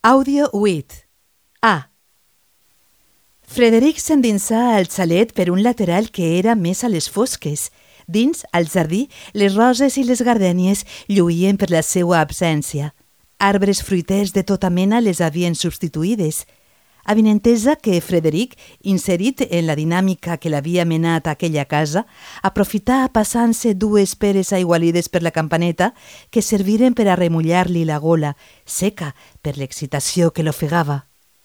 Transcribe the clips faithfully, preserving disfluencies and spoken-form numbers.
Àudio vuit. A. Frederic s'endinsà al xalet per un lateral que era més a les fosques. Dins, al jardí, les roses i les gardènies lluïen per la seua absència. Arbres fruiters de tota mena les havien substituïdes. Avinentesa que Frederic, inserit en la dinàmica que l'havia menat a aquella casa, aprofità passant-se dues peres aigualides per la campaneta que serviren per a remullar-li la gola, seca per l'excitació que l'ofegava.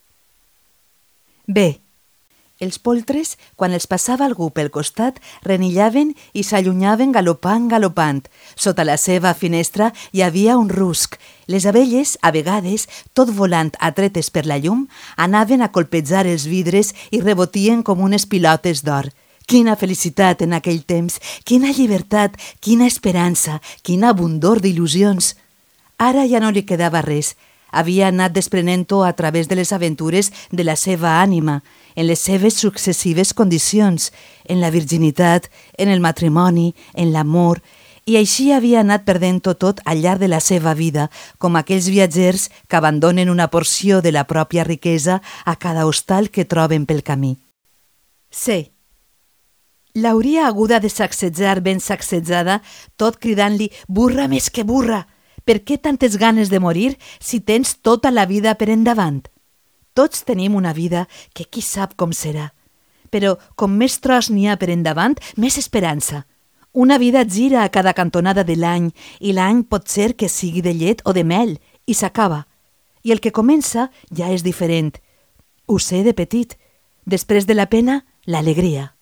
B. Els poltres, quan els passava algú pel costat, renillaven i s'allunyaven galopant, galopant. Sota la seva finestra hi havia un rusc. Les abelles, a vegades, tot volant atretes per la llum, anaven a colpejar els vidres i rebotien com unes pilotes d'or. Quina felicitat en aquell temps, quina llibertat, quina esperança, quin abundor d'il·lusions. Ara ja no li quedava res. Havia anat desprenent-ho a través de les aventures de la seva ànima, en les seves successives condicions, en la virginitat, en el matrimoni, en l'amor, i així havia anat perdent-ho tot al llarg de la seva vida, com aquells viatgers que abandonen una porció de la pròpia riquesa a cada hostal que troben pel camí. C. L'hauria aguda de sacsejar ben sacsejada, tot cridant-li «burra més que burra!» Per què tantes ganes de morir si tens tota la vida per endavant? Tots tenim una vida que qui sap com serà. Però com més tros n'hi ha per endavant, més esperança. Una vida gira a cada cantonada de l'any i l'any pot ser que sigui de llet o de mel i s'acaba. I el que comença ja és diferent. Ho sé de petit. Després de la pena, l'alegria.